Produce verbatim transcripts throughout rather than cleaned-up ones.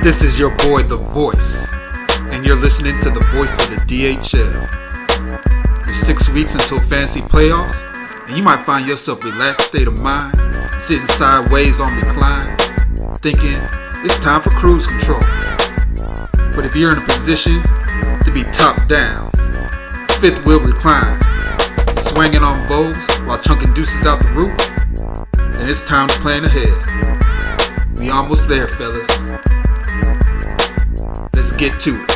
This is your boy, The Voice, and you're listening to the voice of the D H L. There's six weeks until fantasy playoffs, and you might find yourself relaxed state of mind, sitting sideways on recline, thinking it's time for cruise control. But if you're in a position to be top down, fifth wheel recline, swinging on Vogues while chunking deuces out the roof, then it's time to plan ahead. We almost there, fellas. Let's get to it.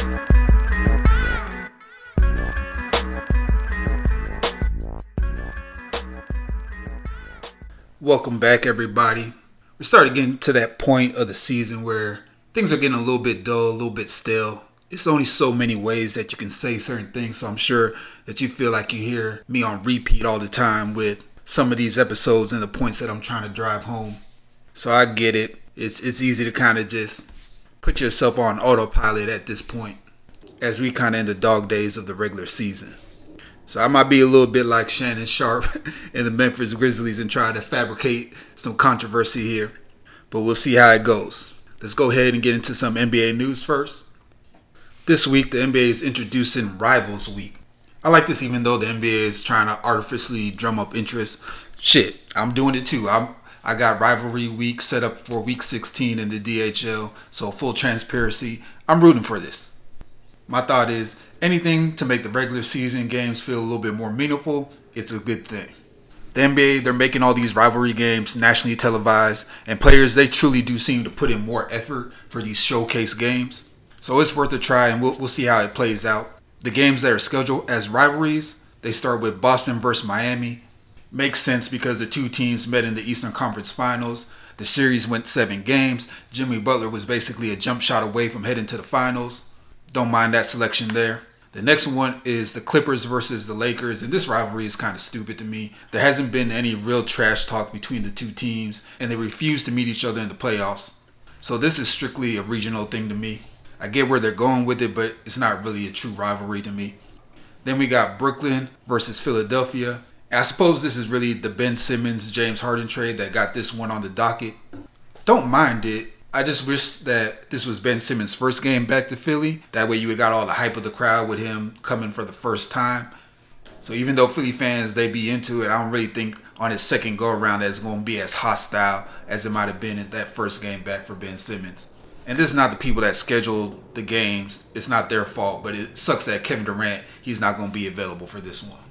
Welcome back, everybody. We're starting getting to that point of the season where things are getting a little bit dull, a little bit stale. It's only so many ways that you can say certain things, so I'm sure that you feel like you hear me on repeat all the time with some of these episodes and the points that I'm trying to drive home. So I get it. It's it's easy to kind of just put yourself on autopilot at this point as we kind of in the dog days of the regular season. So I might be a little bit like Shannon Sharpe and the Memphis Grizzlies and try to fabricate some controversy here. But we'll see how it goes. Let's go ahead and get into some N B A news first. This week, the N B A is introducing Rivals Week. I like this even though the N B A is trying to artificially drum up interest. Shit, I'm doing it too. I'm, I got Rivalry Week set up for Week sixteen in the D H L. So full transparency, I'm rooting for this. My thought is, anything to make the regular season games feel a little bit more meaningful, it's a good thing. The N B A, they're making all these rivalry games nationally televised, and players, they truly do seem to put in more effort for these showcase games. So it's worth a try, and we'll, we'll see how it plays out. The games that are scheduled as rivalries, they start with Boston versus Miami. Makes sense because the two teams met in the Eastern Conference Finals. The series went seven games. Jimmy Butler was basically a jump shot away from heading to the finals. Don't mind that selection there. The next one is the Clippers versus the Lakers, and this rivalry is kind of stupid to me. There hasn't been any real trash talk between the two teams, and they refuse to meet each other in the playoffs. So this is strictly a regional thing to me. I get where they're going with it, but it's not really a true rivalry to me. Then we got Brooklyn versus Philadelphia. And I suppose this is really the Ben Simmons, James Harden trade that got this one on the docket. Don't mind it. I just wish that this was Ben Simmons' first game back to Philly. That way you would got all the hype of the crowd with him coming for the first time. So even though Philly fans, they be into it, I don't really think on his second go-around that it's going to be as hostile as it might have been in that first game back for Ben Simmons. And this is not the people that scheduled the games. It's not their fault, but it sucks that Kevin Durant, he's not going to be available for this one.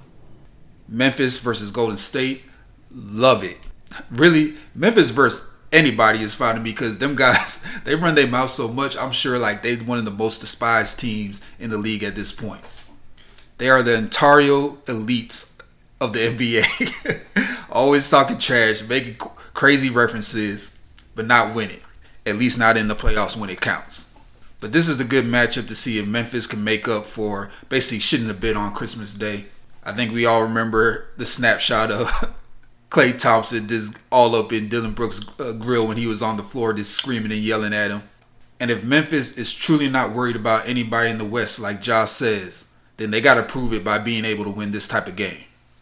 Memphis versus Golden State. Love it. Really, Memphis versus anybody is fine to me because them guys, they run their mouth so much. I'm sure like they're one of the most despised teams in the league at this point. They are the Ontario elites of the N B A. Always talking trash, making crazy references, but not winning. At least not in the playoffs when it counts. But this is a good matchup to see if Memphis can make up for basically shitting the bed on Christmas Day. I think we all remember the snapshot of Klay Thompson just all up in Dillon Brooks' uh, grill when he was on the floor just screaming and yelling at him. And if Memphis is truly not worried about anybody in the West like Josh says, then they got to prove it by being able to win this type of game.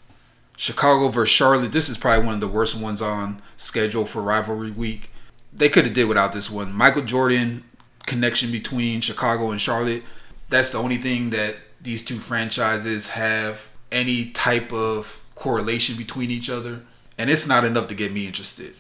Chicago versus Charlotte, this is probably one of the worst ones on schedule for Rivalry Week. They could have did without this one. Michael Jordan connection between Chicago and Charlotte, that's the only thing that these two franchises have any type of correlation between each other. And it's not enough to get me interested.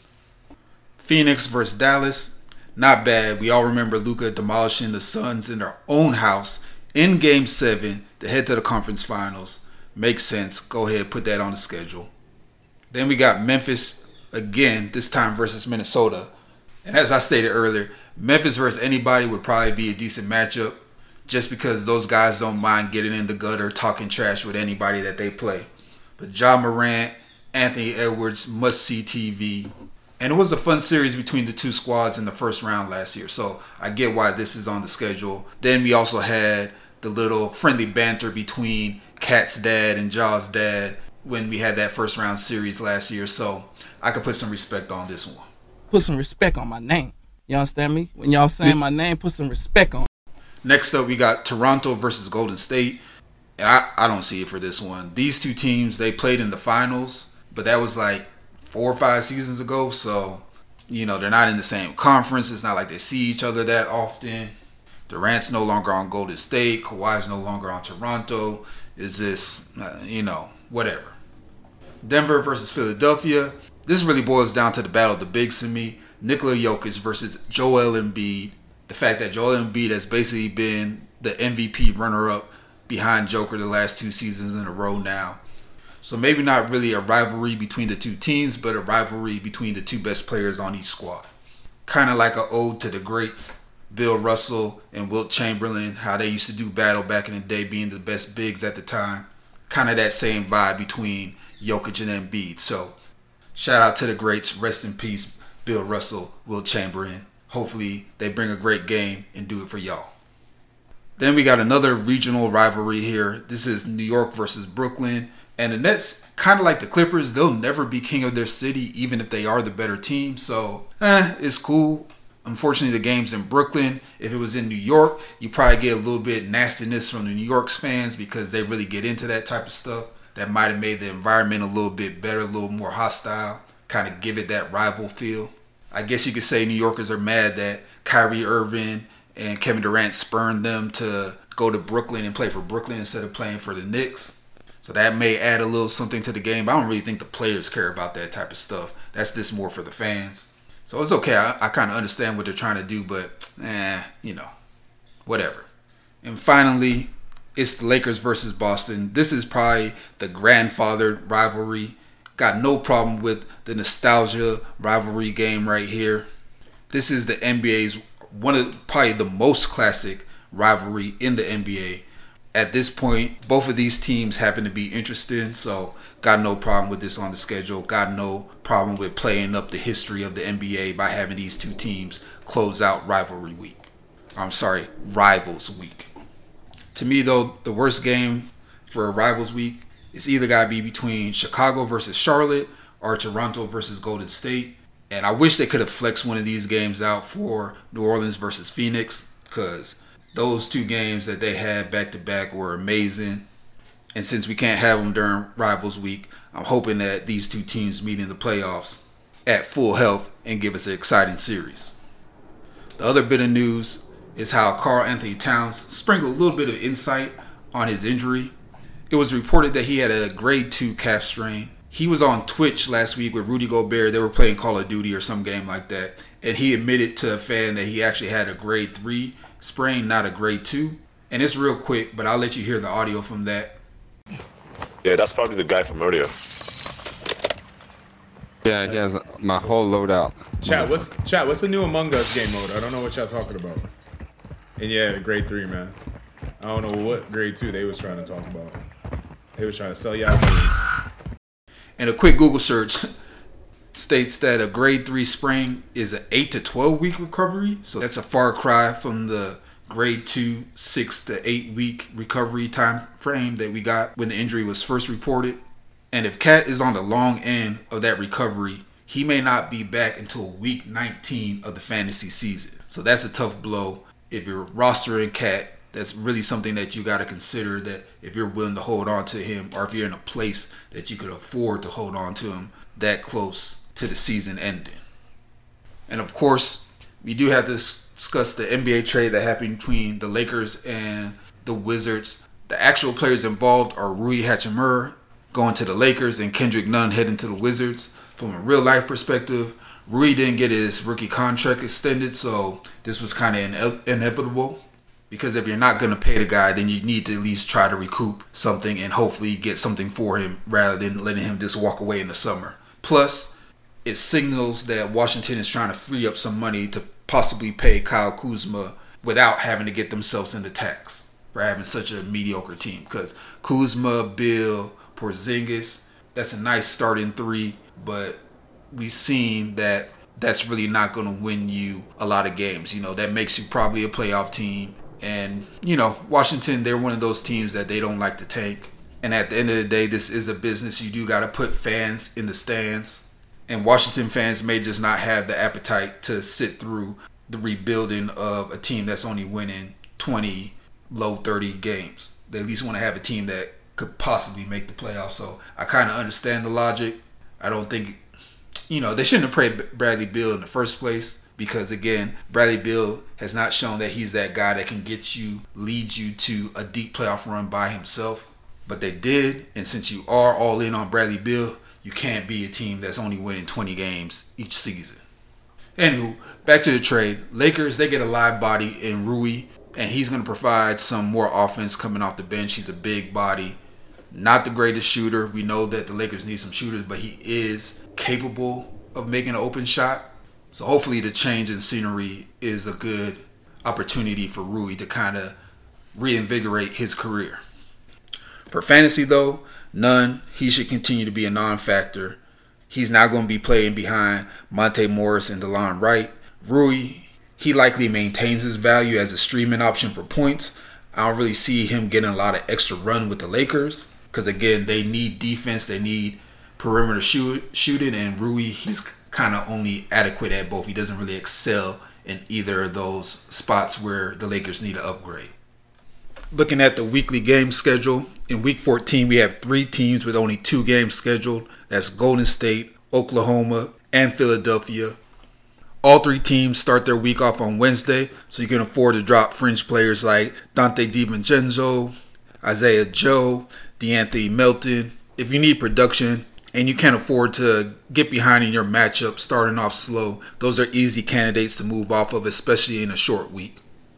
Phoenix versus Dallas, not bad. We all remember Luka demolishing the Suns in their own house in Game seven to head to the conference finals. Makes sense. Go ahead, put that on the schedule. Then we got Memphis again, this time versus Minnesota. And as I stated earlier, Memphis versus anybody would probably be a decent matchup just because those guys don't mind getting in the gutter, talking trash with anybody that they play. But Ja Morant, Anthony Edwards, must-see T V. And it was a fun series between the two squads in the first round last year, so I get why this is on the schedule. Then we also had the little friendly banter between Cat's dad and Ja's dad when we had that first round series last year, so I could put some respect on this one. Put some respect on my name. You understand me? When y'all saying my name, put some respect on. Next up, we got Toronto versus Golden State. And I, I don't see it for this one. These two teams, they played in the finals, but that was like four or five seasons ago. So You know, they're not in the same conference. It's not like they see each other that often. Durant's no longer on Golden State. Kawhi's no longer on Toronto. Is this, uh, you know, whatever. Denver versus Philadelphia. This really boils down to the battle of the bigs to me. Nikola Jokic versus Joel Embiid. The fact that Joel Embiid has basically been the M V P runner-up behind Joker the last two seasons in a row now. So maybe not really a rivalry between the two teams, but a rivalry between the two best players on each squad. Kind of like an ode to the greats, Bill Russell and Wilt Chamberlain, how they used to do battle back in the day, being the best bigs at the time. Kind of that same vibe between Jokic and Embiid. So shout out to the greats. Rest in peace, Bill Russell, Wilt Chamberlain. Hopefully they bring a great game and do it for y'all. Then we got another regional rivalry here. This is New York versus Brooklyn. And the Nets, kind of like the Clippers, they'll never be king of their city, even if they are the better team. So, eh, it's cool. Unfortunately, the game's in Brooklyn. If it was in New York, you probably get a little bit nastiness from the New York's fans because they really get into that type of stuff. That might have made the environment a little bit better, a little more hostile. Kind of give it that rival feel. I guess you could say New Yorkers are mad that Kyrie Irving and Kevin Durant spurned them to go to Brooklyn and play for Brooklyn instead of playing for the Knicks. So that may add a little something to the game. But I don't really think the players care about that type of stuff. That's just more for the fans. So it's okay. I, I kind of understand what they're trying to do, but eh, you know, whatever. And finally, it's the Lakers versus Boston. This is probably the grandfather rivalry. Got no problem with the nostalgia rivalry game right here. This is the N B A's one of probably the most classic rivalry in the N B A. At this point, both of these teams happen to be interesting, so got no problem with this on the schedule. Got no problem with playing up the history of the N B A by having these two teams close out rivalry week. I'm sorry, rivals week. To me, though, the worst game for a rivals week is either got to be between Chicago versus Charlotte or Toronto versus Golden State. And I wish they could have flexed one of these games out for New Orleans versus Phoenix, because those two games that they had back-to-back were amazing. And since we can't have them during Rivals Week, I'm hoping that these two teams meet in the playoffs at full health and give us an exciting series. The other bit of news is how Karl Anthony Towns sprinkled a little bit of insight on his injury. It was reported that he had a grade two calf strain. He was on Twitch last week with Rudy Gobert. They were playing Call of Duty or some game like that. And he admitted to a fan that he actually had a grade three sprain, not a grade two. And it's real quick, but I'll let you hear the audio from that. Yeah, that's probably the guy from earlier. Yeah, he has my whole loadout. Chat, what's chat? What's the new Among Us game mode? I don't know what y'all talking about. And yeah, grade three, man. I don't know what grade two they was trying to talk about. They was trying to sell y'all money. And a quick Google search states that a grade three sprain is an eight to twelve week recovery. So that's a far cry from the grade two, six to eight week recovery time frame that we got when the injury was first reported. And if Cat is on the long end of that recovery, he may not be back until week nineteen of the fantasy season. So that's a tough blow. If you're rostering Cat, that's really something that you got to consider, that if you're willing to hold on to him, or if you're in a place that you could afford to hold on to him that close to the season ending. And of course, we do have to discuss the N B A trade that happened between the Lakers and the Wizards. The actual players involved are Rui Hachimura going to the Lakers and Kendrick Nunn heading to the Wizards. From a real life perspective, Rui didn't get his rookie contract extended, so this was kind of ine- inevitable. Because if you're not going to pay the guy, then you need to at least try to recoup something and hopefully get something for him rather than letting him just walk away in the summer. Plus, it signals that Washington is trying to free up some money to possibly pay Kyle Kuzma without having to get themselves into tax for having such a mediocre team. Because Kuzma, Bill, Porzingis, that's a nice starting three, but we've seen that that's really not going to win you a lot of games. You know, that makes you probably a playoff team. And, you know, Washington, they're one of those teams that they don't like to tank. And at the end of the day, this is a business. You do got to put fans in the stands. And Washington fans may just not have the appetite to sit through the rebuilding of a team that's only winning twenty, low thirty games. They at least want to have a team that could possibly make the playoffs. So I kind of understand the logic. I don't think you know, they shouldn't have played Bradley Beal in the first place because, again, Bradley Beal has not shown that he's that guy that can get you, lead you to a deep playoff run by himself. But they did, and since you are all in on Bradley Beal, you can't be a team that's only winning twenty games each season. Anywho, back to the trade. Lakers, they get a live body in Rui, and he's going to provide some more offense coming off the bench. He's a big body. Not the greatest shooter. We know that the Lakers need some shooters, but he is capable of making an open shot. So hopefully the change in scenery is a good opportunity for Rui to kind of reinvigorate his career. For fantasy, though, none. He should continue to be a non-factor. He's not going to be playing behind Monte Morris and DeLon Wright. Rui, he likely maintains his value as a streaming option for points. I don't really see him getting a lot of extra run with the Lakers because, again, they need defense. They need perimeter shoot, shooting, and Rui, he's kind of only adequate at both. He doesn't really excel in either of those spots where the Lakers need to upgrade. Looking at the weekly game schedule, in week fourteen, we have three teams with only two games scheduled. That's Golden State, Oklahoma, and Philadelphia. All three teams start their week off on Wednesday, so you can afford to drop fringe players like Dante DiVincenzo, Isaiah Joe, DeAnthony Melton. If you need production and you can't afford to get behind in your matchup starting off slow, those are easy candidates to move off of, especially in a short week.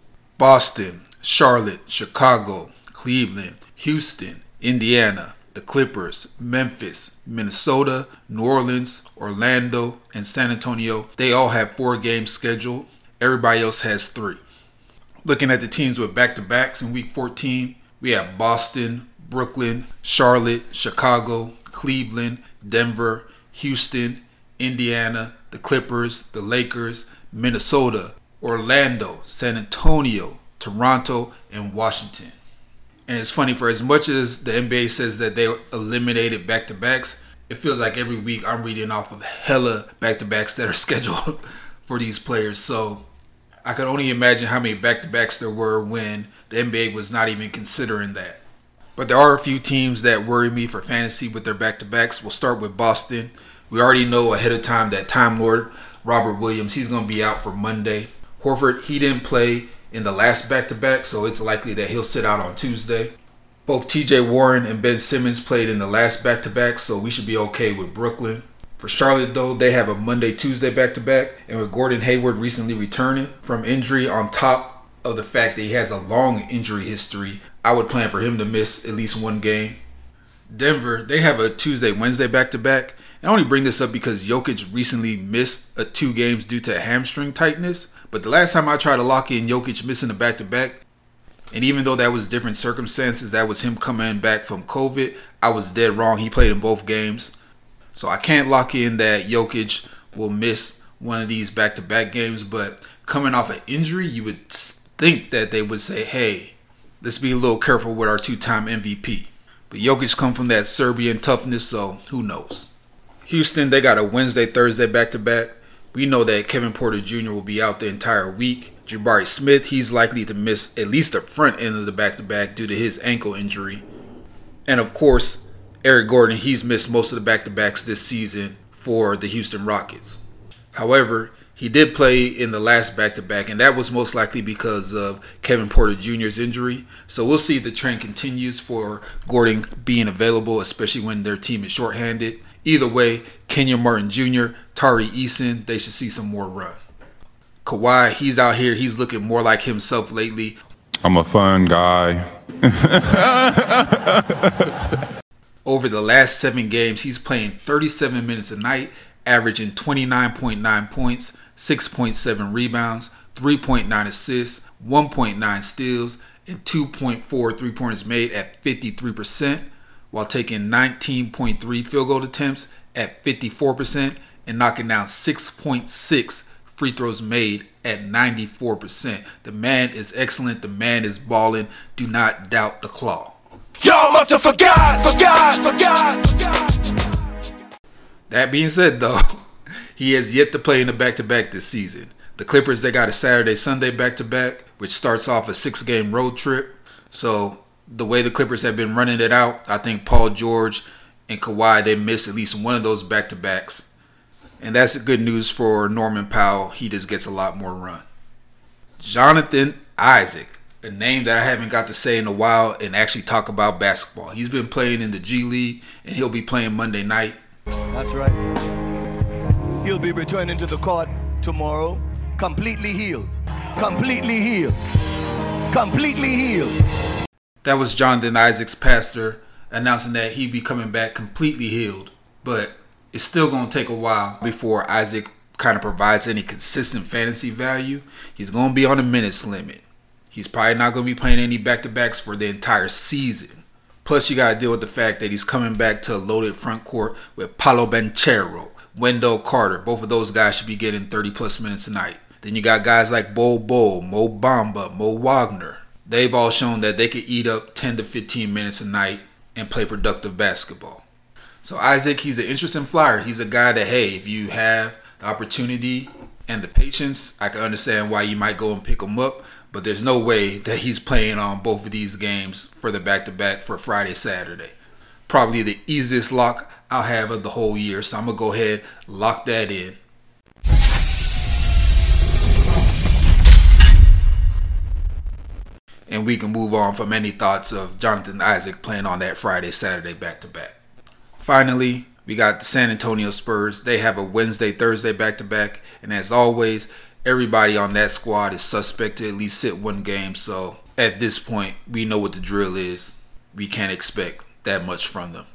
Boston, Charlotte, Chicago, Cleveland, Houston, Indiana, the Clippers, Memphis, Minnesota, New Orleans, Orlando, and San Antonio, they all have four games scheduled. Everybody else has three. Looking at the teams with back-to-backs in week fourteen, we have Boston, Brooklyn, Charlotte, Chicago, Cleveland, Denver, Houston, Indiana, the Clippers, the Lakers, Minnesota, Orlando, San Antonio, Toronto, and Washington. And it's funny, for as much as the N B A says that they eliminated back-to-backs, it feels like every week I'm reading off of hella back-to-backs that are scheduled for these players. So I can only imagine how many back-to-backs there were when the N B A was not even considering that. But there are a few teams that worry me for fantasy with their back-to-backs. We'll start with Boston. We already know ahead of time that Time Lord Robert Williams, he's going to be out for Monday. Horford, he didn't play in the last back-to-back, so it's likely that he'll sit out on Tuesday. Both T J Warren and Ben Simmons played in the last back-to-back, so we should be okay with Brooklyn. For Charlotte, though, they have a Monday-Tuesday back-to-back, and with Gordon Hayward recently returning from injury on top of the fact that he has a long injury history, I would plan for him to miss at least one game. Denver, they have a Tuesday-Wednesday back-to-back. I only bring this up because Jokic recently missed a two games due to hamstring tightness. But the last time I tried to lock in Jokic missing a back-to-back, and even though that was different circumstances, that was him coming back from COVID, I was dead wrong. He played in both games. So I can't lock in that Jokic will miss one of these back-to-back games. But coming off an injury, you would think that they would say, hey, let's be a little careful with our two-time M V P. But Jokic come from that Serbian toughness, so who knows. Houston, they got a Wednesday, Thursday back-to-back. We know that Kevin Porter Junior will be out the entire week. Jabari Smith, he's likely to miss at least the front end of the back-to-back due to his ankle injury. And of course, Eric Gordon, he's missed most of the back-to-backs this season for the Houston Rockets. However, he did play in the last back-to-back, and that was most likely because of Kevin Porter Junior's injury. So we'll see if the trend continues for Gordon being available, especially when their team is shorthanded. Either way, Kenyon Martin Junior, Tari Eason, they should see some more run. Kawhi, he's out here. He's looking more like himself lately. I'm a fun guy. Over the last seven games, he's playing thirty-seven minutes a night, averaging twenty-nine point nine points, six point seven rebounds, three point nine assists, one point nine steals, and two point four three-pointers made at fifty-three percent. While taking nineteen point three field goal attempts at fifty-four percent and knocking down six point six free throws made at ninety-four percent. The man is excellent. The man is balling. Do not doubt the claw. Y'all must have forgot, forgot, forgot, forgot. That being said, though, he has yet to play in the back-to-back this season. The Clippers, they got a Saturday-Sunday back-to-back, which starts off a six-game road trip. So the way the Clippers have been running it out, I think Paul George and Kawhi, they missed at least one of those back-to-backs. And that's good news for Norman Powell. He just gets a lot more run. Jonathan Isaac, a name that I haven't got to say in a while and actually talk about basketball. He's been playing in the G League, and he'll be playing Monday night. That's right. He'll be returning to the court tomorrow, completely healed. Completely healed. Completely healed. That was Jonathan Isaac's pastor announcing that he'd be coming back completely healed. But it's still going to take a while before Isaac kind of provides any consistent fantasy value. He's going to be on a minutes limit. He's probably not going to be playing any back-to-backs for the entire season. Plus, you got to deal with the fact that he's coming back to a loaded front court with Paolo Banchero, Wendell Carter. Both of those guys should be getting thirty-plus minutes a night. Then you got guys like Bol Bol, Mo Bamba, Mo Wagner. They've all shown that they could eat up ten to fifteen minutes a night and play productive basketball. So Isaac, he's an interesting flyer. He's a guy that, hey, if you have the opportunity and the patience, I can understand why you might go and pick him up. But there's no way that he's playing on both of these games for the back-to-back for Friday, Saturday. Probably the easiest lock I'll have of the whole year. So I'm going to go ahead, lock that in. And we can move on from any thoughts of Jonathan Isaac playing on that Friday, Saturday back-to-back. Finally, we got the San Antonio Spurs. They have a Wednesday, Thursday back-to-back. And as always, everybody on that squad is suspect to at least sit one game. So at this point, we know what the drill is. We can't expect that much from them.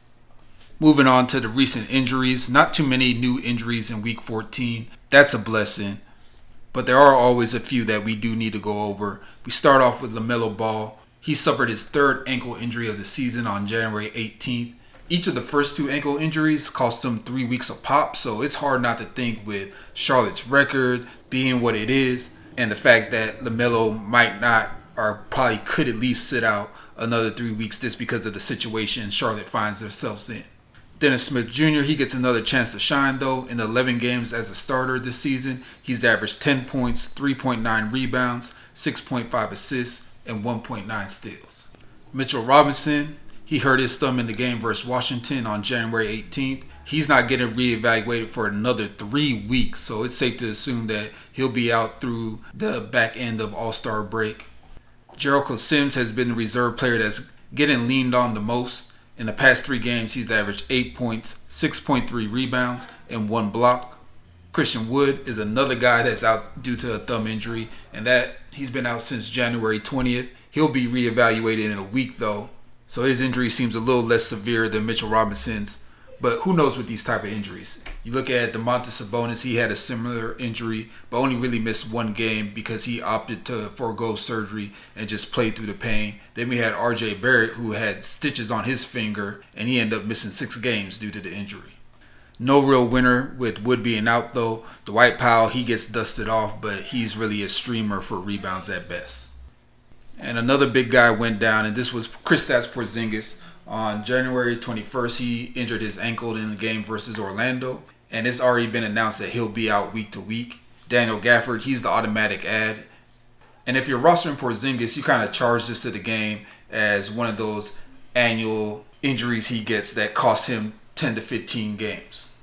Moving on to the recent injuries. Not too many new injuries in week fourteen. That's a blessing. But there are always a few that we do need to go over. We start off with LaMelo Ball. He suffered his third ankle injury of the season on January eighteenth. Each of the first two ankle injuries cost him three weeks of pop, so it's hard not to think with Charlotte's record being what it is, and the fact that LaMelo might not, or probably could at least sit out another three weeks just because of the situation Charlotte finds themselves in. Dennis Smith Junior, he gets another chance to shine though. In eleven games as a starter this season, he's averaged ten points, three point nine rebounds, six point five assists, and one point nine steals. Mitchell Robinson, he hurt his thumb in the game versus Washington on January eighteenth. He's not getting reevaluated for another three weeks, so it's safe to assume that he'll be out through the back end of All-Star break. Jericho Sims has been the reserve player that's getting leaned on the most. In the past three games, he's averaged eight points, six point three rebounds, and one block. Christian Wood is another guy that's out due to a thumb injury, and that he's been out since January twentieth. He'll be reevaluated in a week, though, so his injury seems a little less severe than Mitchell Robinson's. But who knows with these type of injuries? You look at Domantas Sabonis, he had a similar injury, but only really missed one game because he opted to forego surgery and just play through the pain. Then we had R J Barrett, who had stitches on his finger, and he ended up missing six games due to the injury. No real winner with Wood being out, though. Dwight Powell, he gets dusted off, but he's really a streamer for rebounds at best. And another big guy went down, and this was Kristaps Porzingis. On January twenty-first, he injured his ankle in the game versus Orlando, and it's already been announced that he'll be out week to week. Daniel Gafford, he's the automatic add. And if you're rostering Porzingis, you kind of charge this to the game as one of those annual injuries he gets that costs him ten to fifteen games.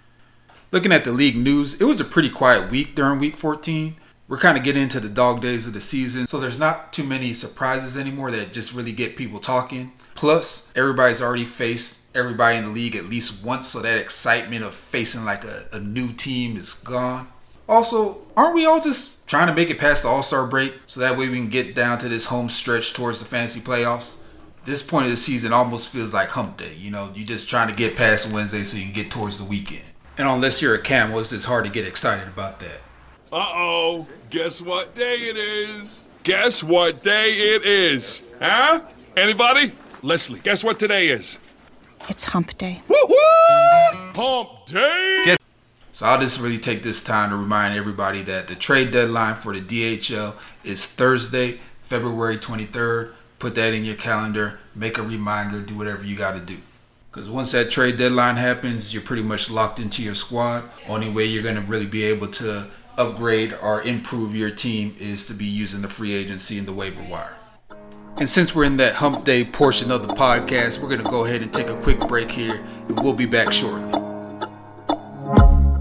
Looking at the league news, it was a pretty quiet week during week fourteen. We're kind of getting into the dog days of the season, so there's not too many surprises anymore that just really get people talking. Plus, everybody's already faced everybody in the league at least once, so that excitement of facing like a, a new team is gone. Also, aren't we all just trying to make it past the All-Star break so that way we can get down to this home stretch towards the fantasy playoffs? This point of the season almost feels like hump day. You know, you're just trying to get past Wednesday so you can get towards the weekend. And unless you're a Camel, it's just hard to get excited about that. Uh-oh, guess what day it is? Guess what day it is? Huh? Anybody? Leslie, guess what today is? It's hump day. Woo-hoo! Hump day! So I'll just really take this time to remind everybody that the trade deadline for the D H L is Thursday, February twenty-third. Put that in your calendar. Make a reminder. Do whatever you got to do. Because once that trade deadline happens, you're pretty much locked into your squad. Only way you're going to really be able to upgrade or improve your team is to be using the free agency and the waiver wire. And since we're in that hump day portion of the podcast, we're going to go ahead and take a quick break here, and we'll be back shortly.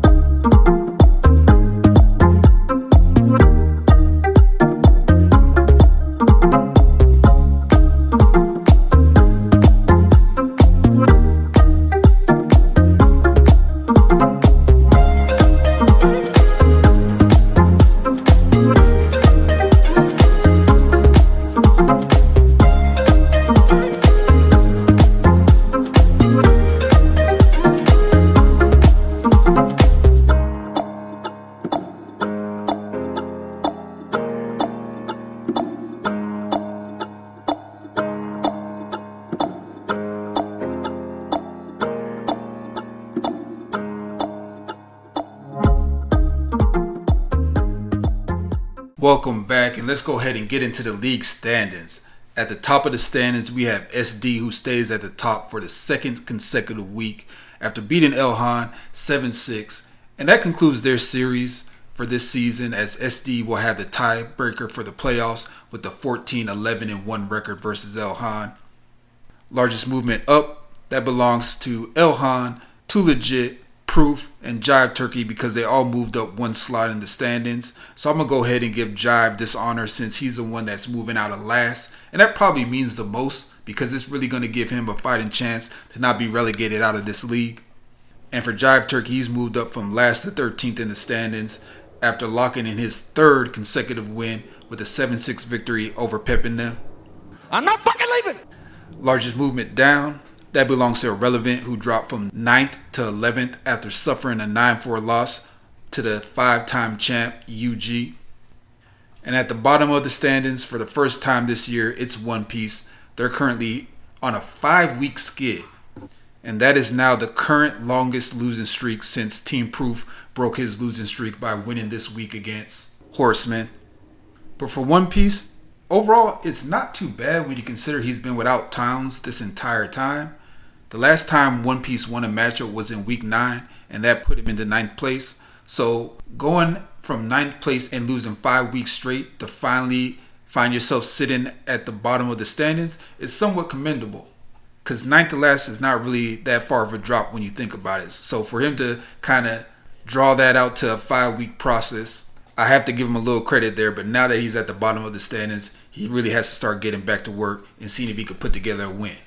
Welcome back, and let's go ahead and get into the league standings. At the top of the standings, we have S D, who stays at the top for the second consecutive week after beating Elhan seven six. And that concludes their series for this season, as S D will have the tiebreaker for the playoffs with the fourteen eleven and one record versus Elhan. Largest movement up, that belongs to Elhan, Too Legit, Proof, and Jive Turkey, because they all moved up one slot in the standings. So I'm going to go ahead and give Jive this honor since he's the one that's moving out of last. And that probably means the most, because it's really going to give him a fighting chance to not be relegated out of this league. And for Jive Turkey, he's moved up from last to thirteenth in the standings after locking in his third consecutive win with a seven six victory over Pep and them. I'm not fucking leaving. Largest movement down, that belongs to Irrelevant, who dropped from ninth to eleventh after suffering a nine four loss to the five-time champ U G. And at the bottom of the standings, for the first time this year, it's One Piece. They're currently on a five-week skid. And that is now the current longest losing streak since Team Proof broke his losing streak by winning this week against Horseman. But for One Piece, overall, it's not too bad when you consider he's been without Towns this entire time. The last time One Piece won a matchup was in week nine, and that put him into ninth place. So going from ninth place and losing five weeks straight to finally find yourself sitting at the bottom of the standings is somewhat commendable. Because ninth to last is not really that far of a drop when you think about it. So for him to kind of draw that out to a five-week process, I have to give him a little credit there. But now that he's at the bottom of the standings, he really has to start getting back to work and seeing if he could put together a win.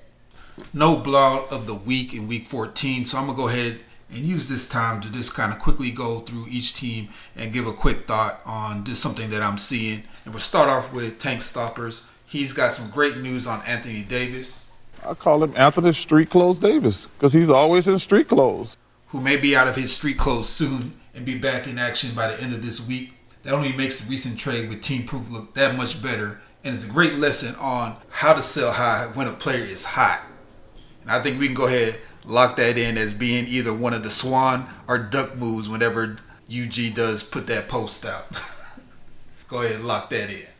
No blowout of the week in week fourteen, so I'm going to go ahead and use this time to just kind of quickly go through each team and give a quick thought on just something that I'm seeing. And we'll start off with Tank Stoppers. He's got some great news on Anthony Davis. I call him Anthony Street Clothes Davis because he's always in street clothes. Who may be out of his street clothes soon and be back in action by the end of this week. That only makes the recent trade with Team Proof look that much better, and it's a great lesson on how to sell high when a player is hot. And I think we can go ahead and lock that in as being either one of the swan or duck moves whenever U G does put that post out. Go ahead and lock that in.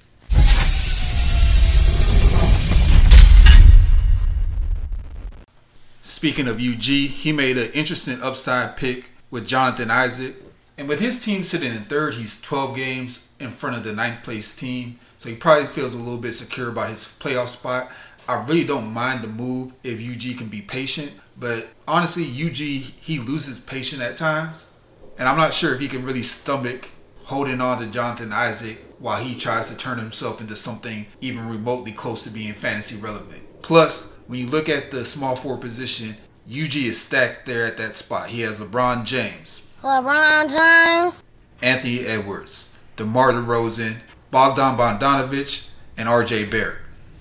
Speaking of U G, he made an interesting upside pick with Jonathan Isaac. And with his team sitting in third, he's twelve games in front of the ninth place team. So he probably feels a little bit secure about his playoff spot. I really don't mind the move if U G can be patient. But honestly, U G, he loses patience at times. And I'm not sure if he can really stomach holding on to Jonathan Isaac while he tries to turn himself into something even remotely close to being fantasy relevant. Plus, when you look at the small forward position, U G is stacked there at that spot. He has LeBron James. LeBron James. Anthony Edwards. DeMar DeRozan. Bogdan Bogdanovic. And R J Barrett.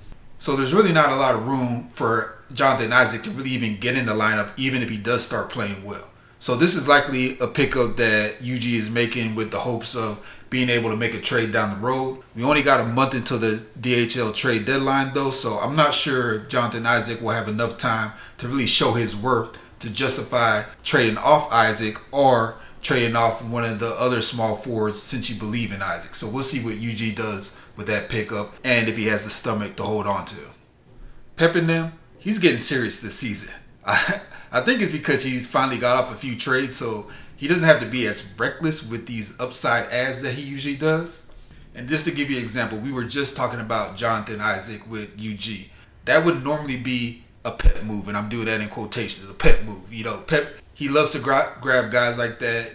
So there's really not a lot of room for Jonathan Isaac to really even get in the lineup, even if he does start playing well. So this is likely a pickup that U G is making with the hopes of being able to make a trade down the road. We only got a month until the D H L trade deadline though, so I'm not sure if Jonathan Isaac will have enough time to really show his worth to justify trading off Isaac or trading off one of the other small forwards since you believe in Isaac. So we'll see what U G does with that pickup and if he has the stomach to hold on to. Pep and them, he's getting serious this season. I, I think it's because he's finally got off a few trades, so he doesn't have to be as reckless with these upside adds that he usually does. And just to give you an example, we were just talking about Jonathan Isaac with U G. That would normally be a Pep move, and I'm doing that in quotations, a Pep move. You know, Pep, he loves to gra- grab guys like that,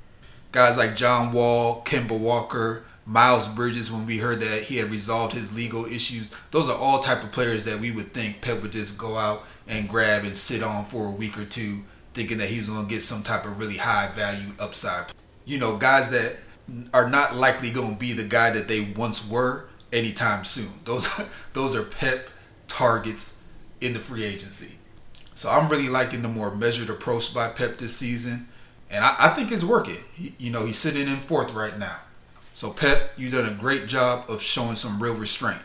guys like John Wall, Kemba Walker, Miles Bridges, when we heard that he had resolved his legal issues. Those are all type of players that we would think Pep would just go out and grab and sit on for a week or two, thinking that he was going to get some type of really high value upside. You know, guys that are not likely going to be the guy that they once were anytime soon. Those, those are Pep targets in the free agency. So I'm really liking the more measured approach by Pep this season. And I, I think it's working. He, you know, he's sitting in fourth right now. So Pep, you've done a great job of showing some real restraint.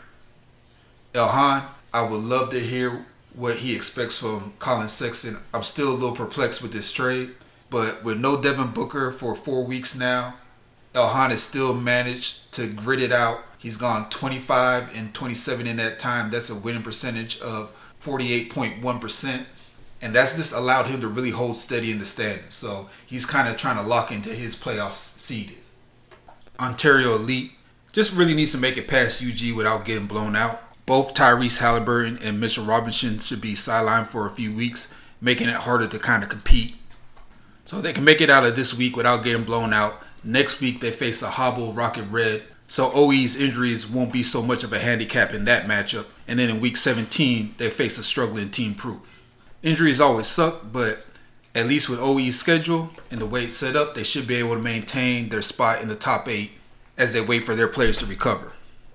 Elhan, I would love to hear what he expects from Colin Sexton. I'm still a little perplexed with this trade, but with no Devin Booker for four weeks now, Elhan has still managed to grit it out. He's gone twenty-five and twenty-seven in that time. That's a winning percentage of forty-eight point one percent. And that's just allowed him to really hold steady in the standings. So he's kind of trying to lock into his playoff seeding. Ontario Elite just really needs to make it past U G without getting blown out. Both Tyrese Halliburton and Mitchell Robinson should be sidelined for a few weeks, making it harder to kind of compete. So they can make it out of this week without getting blown out. Next week they face a hobble Rocket Red. So O E's injuries won't be so much of a handicap in that matchup. And then in week seventeen, they face a struggling Team Proof. Injuries always suck, but at least with O E's schedule and the way it's set up, they should be able to maintain their spot in the top eight as they wait for their players to recover.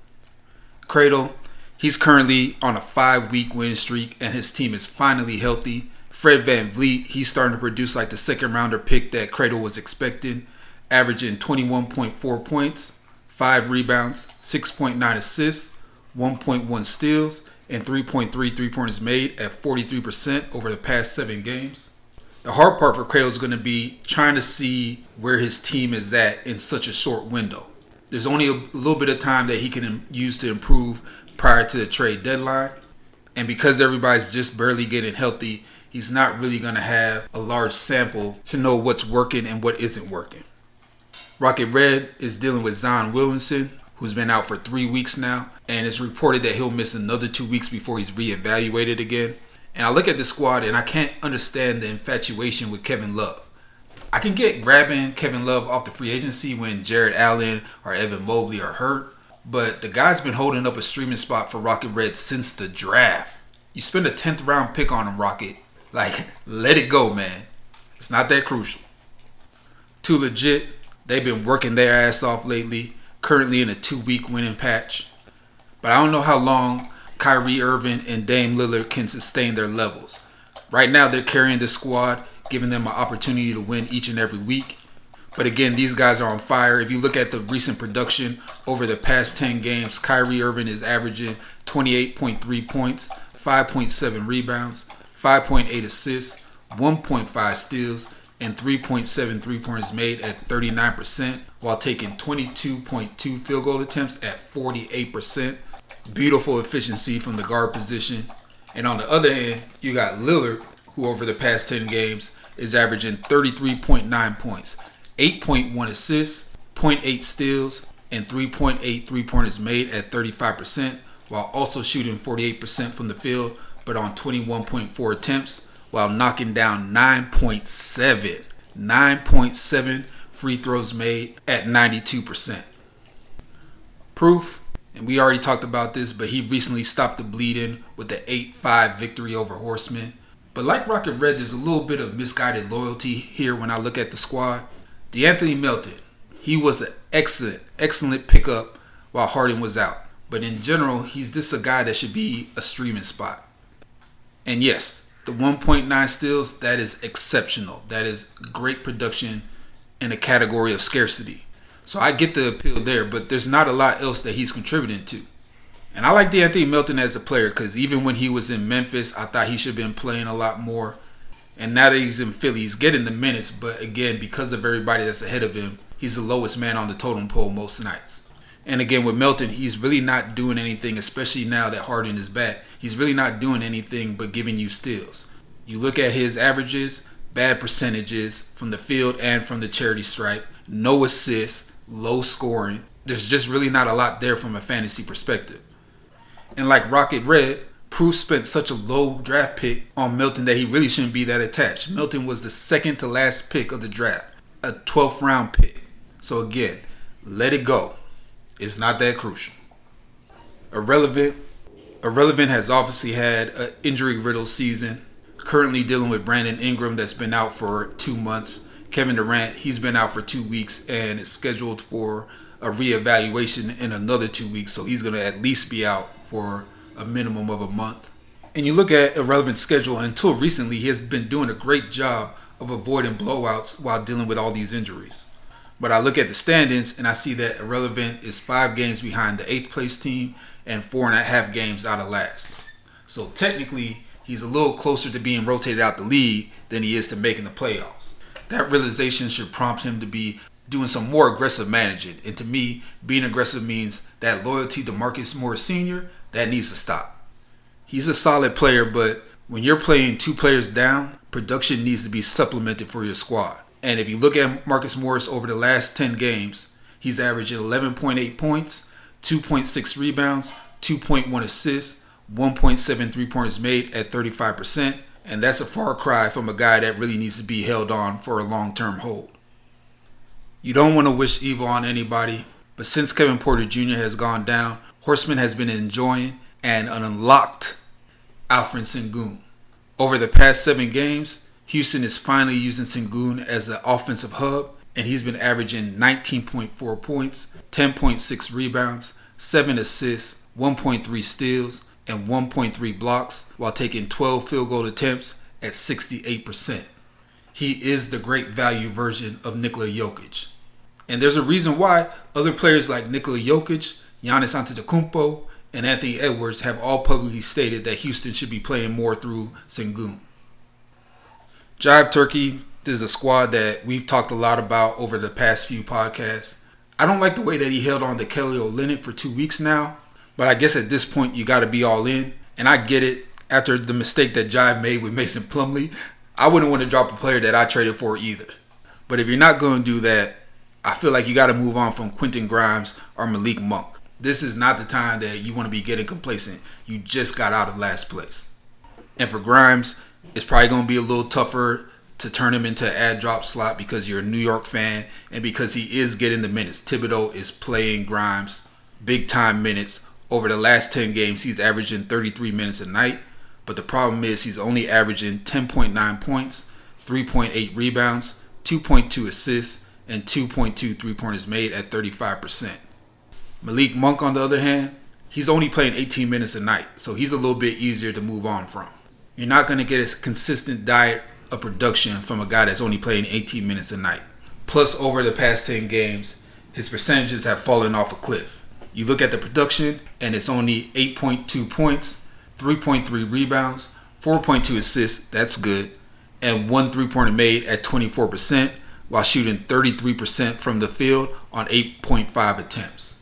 Cradle, he's currently on a five-week win streak, and his team is finally healthy. Fred VanVleet, he's starting to produce like the second-rounder pick that Cradle was expecting, averaging twenty-one point four points, five rebounds, six point nine assists, one point one steals, and three point three three-pointers made at forty-three percent over the past seven games. The hard part for Cradle is going to be trying to see where his team is at in such a short window. There's only a little bit of time that he can use to improve prior to the trade deadline. And because everybody's just barely getting healthy, he's not really going to have a large sample to know what's working and what isn't working. Rocket Red is dealing with Zion Williamson, who's been out for three weeks now, and it's reported that he'll miss another two weeks before he's reevaluated again. And I look at this squad and I can't understand the infatuation with Kevin Love. I can get grabbing Kevin Love off the free agency when Jared Allen or Evan Mobley are hurt, but the guy's been holding up a streaming spot for Rocket Red since the draft. You spend a tenth round pick on him, Rocket. Like, let it go, man. It's not that crucial. Too Legit, they've been working their ass off lately, currently in a two-week winning patch. But I don't know how long Kyrie Irving and Dame Lillard can sustain their levels. Right now, they're carrying the squad, giving them an opportunity to win each and every week. But again, these guys are on fire. If you look at the recent production over the past ten games, Kyrie Irving is averaging twenty-eight point three points, five point seven rebounds, five point eight assists, one point five steals, and three point seven three-pointers made at thirty-nine percent, while taking twenty-two point two field goal attempts at forty-eight percent. Beautiful efficiency from the guard position. And on the other hand, you got Lillard, who over the past ten games is averaging thirty-three point nine points, eight point one assists, zero point eight steals, and three point eight three-pointers made at thirty-five percent, while also shooting forty-eight percent from the field, but on twenty-one point four attempts, while knocking down nine point seven, nine point seven free throws made at ninety-two percent. Proof, and we already talked about this, but he recently stopped the bleeding with the eight five victory over Horsemen. But like Rocket Red, there's a little bit of misguided loyalty here when I look at the squad. DeAnthony Melton, he was an excellent, excellent pickup while Harden was out. But in general, he's just a guy that should be a streaming spot. And yes, the one point nine steals, that is exceptional. That is great production in a category of scarcity. So I get the appeal there, but there's not a lot else that he's contributing to. And I like DeAnthony Melton as a player because even when he was in Memphis, I thought he should have been playing a lot more. And now that he's in Philly, he's getting the minutes. But again, because of everybody that's ahead of him, he's the lowest man on the totem pole most nights. And again, with Melton, he's really not doing anything, especially now that Harden is back. He's really not doing anything but giving you steals. You look at his averages, bad percentages from the field and from the charity stripe, no assists, low scoring. There's just really not a lot there from a fantasy perspective. And like Rocket Red, Proof spent such a low draft pick on Melton that he really shouldn't be that attached. Melton was the second to last pick of the draft, a twelfth round pick. So again, let it go. It's not that crucial. Irrelevant. Irrelevant has obviously had an injury-riddled season. Currently dealing with Brandon Ingram that's been out for two months. Kevin Durant, he's been out for two weeks and is scheduled for a reevaluation in another two weeks. So he's going to at least be out for a minimum of a month. And you look at Irrelevant's schedule, until recently, he has been doing a great job of avoiding blowouts while dealing with all these injuries. But I look at the standings and I see that Irrelevant is five games behind the eighth place team and four and a half games out of last. So technically, he's a little closer to being rotated out the league than he is to making the playoffs. That realization should prompt him to be doing some more aggressive managing. And to me, being aggressive means that loyalty to Marcus Morris Senior, that needs to stop. He's a solid player, but when you're playing two players down, production needs to be supplemented for your squad. And if you look at Marcus Morris over the last ten games, he's averaging eleven point eight points, two point six rebounds, two point one assists, one point seven three-pointers made at thirty-five percent. And that's a far cry from a guy that really needs to be held on for a long-term hold. You don't want to wish evil on anybody, but since Kevin Porter Junior has gone down, Horseman has been enjoying and unlocked Alfred Sengun. Over the past seven games, Houston is finally using Sengun as an offensive hub, and he's been averaging nineteen point four points, ten point six rebounds, seven assists, one point three steals, and one point three blocks while taking twelve field goal attempts at sixty-eight percent. He is the great value version of Nikola Jokic. And there's a reason why other players like Nikola Jokic, Giannis Antetokounmpo, and Anthony Edwards have all publicly stated that Houston should be playing more through Sengun. Jive Turkey, this is a squad that we've talked a lot about over the past few podcasts. I don't like the way that he held on to Kelly Olynyk for two weeks now, but I guess at this point you got to be all in. And I get it. After the mistake that Jive made with Mason Plumlee, I wouldn't want to drop a player that I traded for either. But if you're not going to do that, I feel like you got to move on from Quentin Grimes or Malik Monk. This is not the time that you want to be getting complacent. You just got out of last place. And for Grimes, it's probably going to be a little tougher to turn him into an ad drop slot because you're a New York fan and because he is getting the minutes. Thibodeau is playing Grimes big time minutes. Over the last ten games, he's averaging thirty-three minutes a night. But the problem is he's only averaging ten point nine points, three point eight rebounds, two point two assists, and two point two three-pointers made at thirty-five percent. Malik Monk, on the other hand, he's only playing eighteen minutes a night, so he's a little bit easier to move on from. You're not going to get a consistent diet of production from a guy that's only playing eighteen minutes a night. Plus, over the past ten games, his percentages have fallen off a cliff. You look at the production, and it's only eight point two points, three point three rebounds, four point two assists, that's good, and one three-pointer made at twenty-four percent while shooting thirty-three percent from the field on eight point five attempts.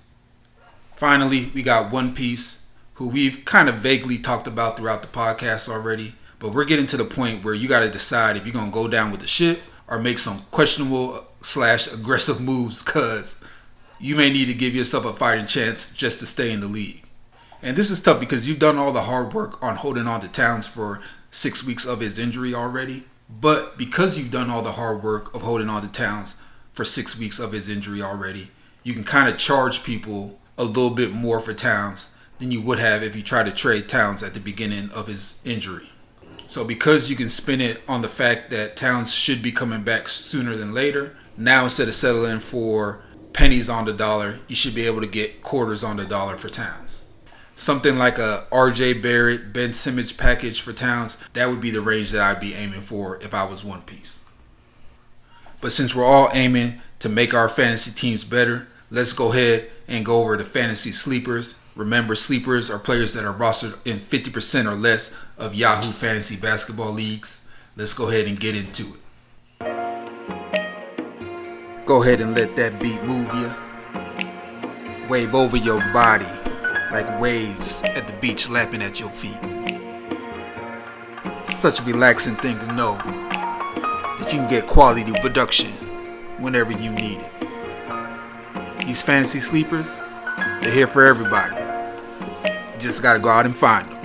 Finally, we got One Piece, who we've kind of vaguely talked about throughout the podcast already, but we're getting to the point where you got to decide if you're going to go down with the ship or make some questionable slash aggressive moves, because you may need to give yourself a fighting chance just to stay in the league. And this is tough because you've done all the hard work on holding on to Towns for six weeks of his injury already. But because you've done all the hard work of holding on to Towns for six weeks of his injury already, you can kind of charge people a little bit more for Towns than you would have if you tried to trade Towns at the beginning of his injury. So because you can spin it on the fact that Towns should be coming back sooner than later, now instead of settling for pennies on the dollar, you should be able to get quarters on the dollar for Towns. Something like a R J Barrett, Ben Simmons package for Towns, that would be the range that I'd be aiming for if I was One Piece. But since we're all aiming to make our fantasy teams better, let's go ahead and go over the fantasy sleepers. Remember, sleepers are players that are rostered in fifty percent or less of Yahoo Fantasy Basketball Leagues. Let's go ahead and get into it. Go ahead and let that beat move you. Wave over your body like waves at the beach lapping at your feet. Such a relaxing thing to know that you can get quality production whenever you need it. These fantasy sleepers, they're here for everybody. You just gotta go out and find them.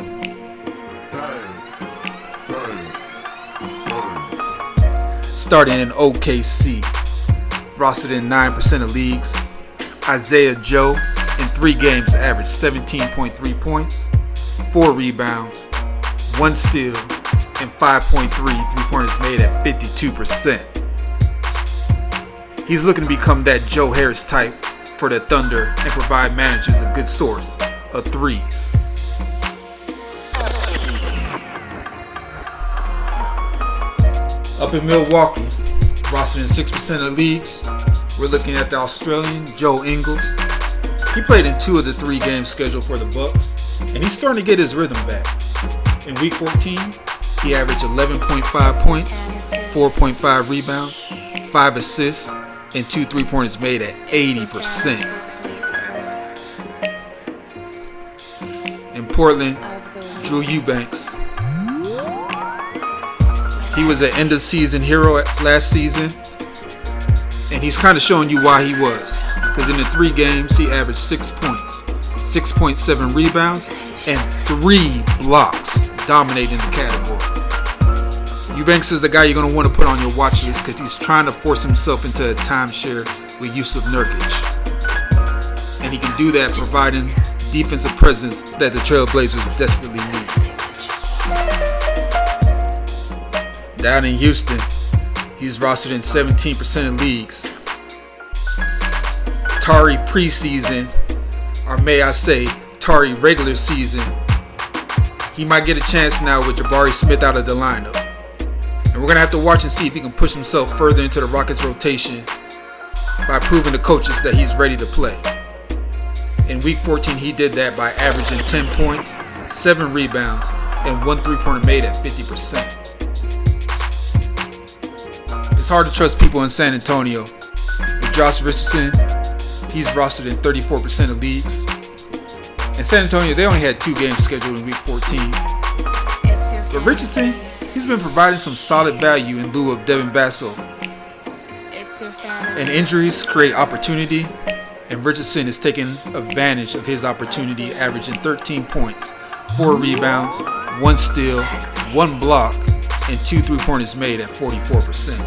Starting in O K C, rostered in nine percent of leagues, Isaiah Joe in three games averaged seventeen point three points, four rebounds, one steal, and five point three three-pointers made at fifty-two percent. He's looking to become that Joe Harris type for the Thunder and provide managers a good source of threes. Up in Milwaukee, rostered in six percent of leagues, we're looking at the Australian Joe Ingles. He played in two of the three games scheduled for the Bucks, and he's starting to get his rhythm back. In week fourteen, he averaged eleven point five points, four point five rebounds, five assists, and two three-pointers made at eighty percent. In Portland, Drew Eubanks. He was an end-of-season hero last season, and he's kind of showing you why he was. Because in the three games, he averaged six points, six point seven rebounds, and three blocks, dominating the category. Eubanks is the guy you're going to want to put on your watch list because he's trying to force himself into a timeshare with Jusuf Nurkic. And he can do that providing defensive presence that the Trailblazers desperately need. Down in Houston, he's rostered in seventeen percent of leagues. Tari preseason, or may I say, Tari regular season, he might get a chance now with Jabari Smith out of the lineup. And we're going to have to watch and see if he can push himself further into the Rockets rotation by proving to coaches that he's ready to play. In week fourteen, he did that by averaging ten points, seven rebounds, and one three-pointer made at fifty percent. It's hard to trust people in San Antonio. With Josh Richardson, he's rostered in thirty-four percent of leagues. In San Antonio, they only had two games scheduled in week fourteen. But Richardson, he's been providing some solid value in lieu of Devin Vassell. And injuries create opportunity, and Richardson is taking advantage of his opportunity, averaging thirteen points, four rebounds, one steal, one block, and two three-pointers made at forty-four percent.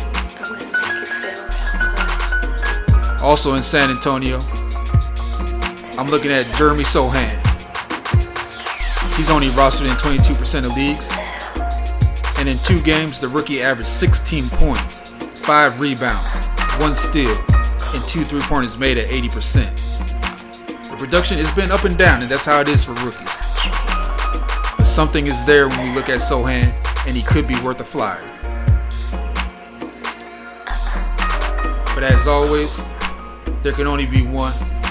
Also in San Antonio, I'm looking at Jeremy Sohan. He's only rostered in twenty-two percent of leagues. And in two games, the rookie averaged sixteen points, five rebounds, one steal, and two three-pointers made at eighty percent. The production has been up and down, and that's how it is for rookies. But something is there when we look at Sohan, and he could be worth a flyer. But as always, there can only be one.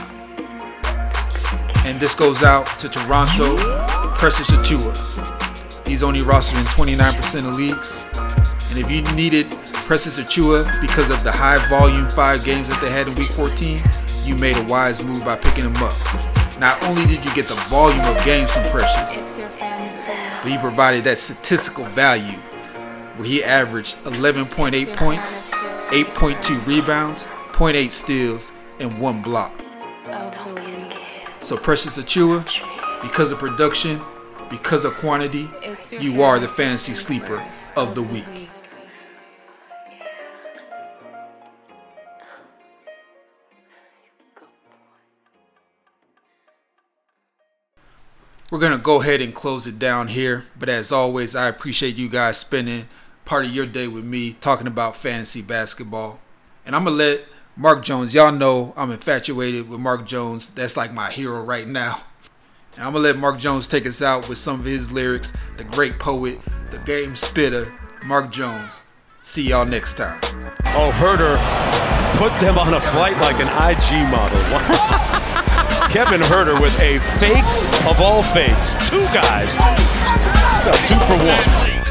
And this goes out to Toronto, Precious Achiuwa. He's only rostered in twenty-nine percent of leagues. And if you needed Precious Achiuwa because of the high volume five games that they had in week fourteen, you made a wise move by picking him up. Not only did you get the volume of games from Precious, but he provided that statistical value where he averaged eleven point eight points, eight point two rebounds, zero point eight steals, and one block. So Precious Achiuwa, because of production, because of quantity, you are the fantasy sleeper of the week. We're going to go ahead and close it down here. But as always, I appreciate you guys spending part of your day with me talking about fantasy basketball. And I'm going to let Mark Jones, y'all know I'm infatuated with Mark Jones. That's like my hero right now. And I'm going to let Mark Jones take us out with some of his lyrics. The great poet, the game spitter, Mark Jones. See y'all next time. Oh, Huerter put them on a flight like an I G model. Kevin Huerter with a fake of all fakes. Two guys. No, two for one.